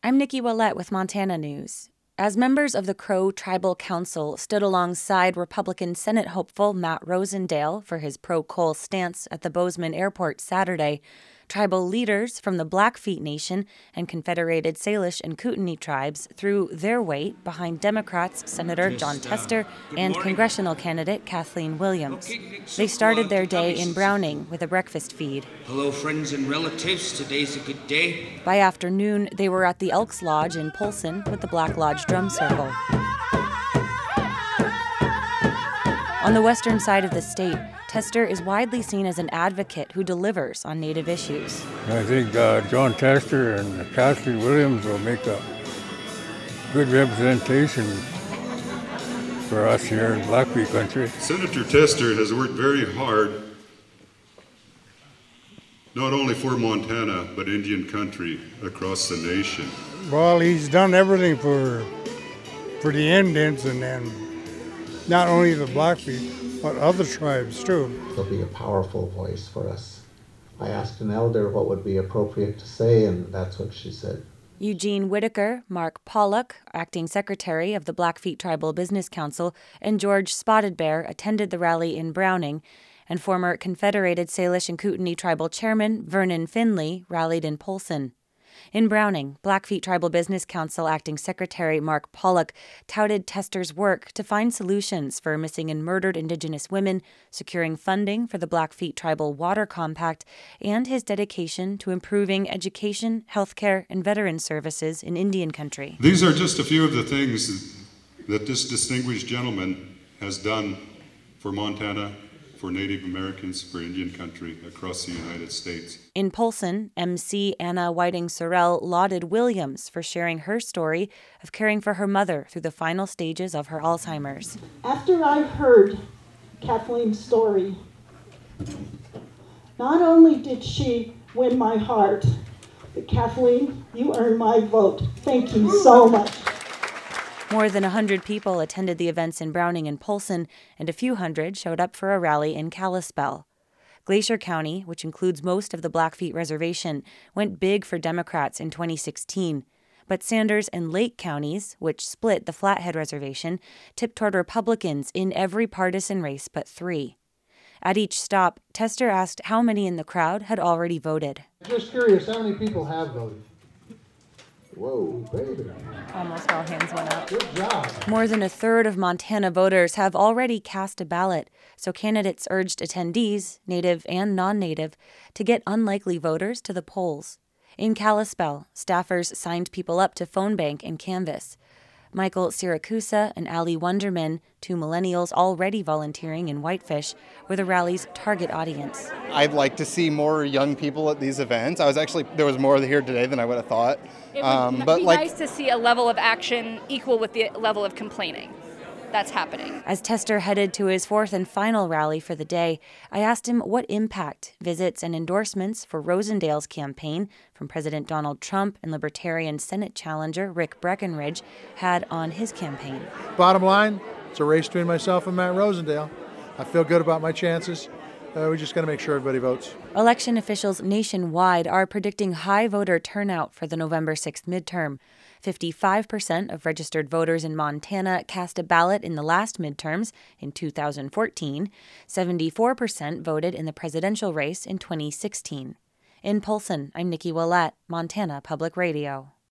I'm Nikki Willett with Montana News. As members of the Crow Tribal Council stood alongside Republican Senate hopeful Matt Rosendale for his pro-coal stance at the Bozeman Airport Saturday, tribal leaders from the Blackfeet Nation and Confederated Salish and Kootenai tribes threw their weight behind Democrats Senator Jon Tester and congressional candidate Kathleen Williams. They started their day in Browning with a breakfast feed. Hello, friends and relatives. Today's a good day. By afternoon, they were at the Elks Lodge in Polson with the Black Lodge Drum Circle. On the western side of the state, Tester is widely seen as an advocate who delivers on Native issues. I think Jon Tester and Kathleen Williams will make a good representation for us here in Blackfeet country. Senator Tester has worked very hard, not only for Montana, but Indian country across the nation. Well, he's done everything for the Indians and then not only the Blackfeet, but other tribes too. He'll be a powerful voice for us. I asked an elder what would be appropriate to say, and that's what she said. Eugene Whitaker, Mark Pollock, acting secretary of the Blackfeet Tribal Business Council, and George Spotted Bear attended the rally in Browning, and former Confederated Salish and Kootenai Tribal Chairman Vernon Finley rallied in Polson. In Browning, Blackfeet Tribal Business Council acting secretary Mark Pollock touted Tester's work to find solutions for missing and murdered Indigenous women, securing funding for the Blackfeet Tribal Water Compact, and his dedication to improving education, healthcare, and veteran services in Indian country. These are just a few of the things that this distinguished gentleman has done for Montana, for Native Americans, for Indian country across the United States. In Polson, MC Anna Whiting-Sorrell lauded Williams for sharing her story of caring for her mother through the final stages of her Alzheimer's. After I heard Kathleen's story, not only did she win my heart, but Kathleen, you earned my vote. Thank you so much. More than 100 people attended the events in Browning and Polson, and a few hundred showed up for a rally in Kalispell. Glacier County, which includes most of the Blackfeet Reservation, went big for Democrats in 2016. But Sanders and Lake counties, which split the Flathead Reservation, tipped toward Republicans in every partisan race but 3. At each stop, Tester asked how many in the crowd had already voted. Just curious, how many people have voted? Whoa, baby. Almost all hands went up. Good job. More than a third of Montana voters have already cast a ballot, so candidates urged attendees, Native and non-Native, to get unlikely voters to the polls. In Kalispell, staffers signed people up to phone bank and canvass. Michael Siracusa and Ali Wonderman, 2 millennials already volunteering in Whitefish, were the rally's target audience. I'd like to see more young people at these events. There was more here today than I would have thought. It would be nice to see a level of action equal with the level of complaining that's happening. As Tester headed to his 4th and final rally for the day, I asked him what impact visits and endorsements for Rosendale's campaign from President Donald Trump and Libertarian Senate challenger Rick Breckenridge had on his campaign. Bottom line, it's a race between myself and Matt Rosendale. I feel good about my chances. We just got to make sure everybody votes. Election officials nationwide are predicting high voter turnout for the November 6th midterm. 55% of registered voters in Montana cast a ballot in the last midterms in 2014. 74% voted in the presidential race in 2016. In Polson, I'm Nikki Willett, Montana Public Radio.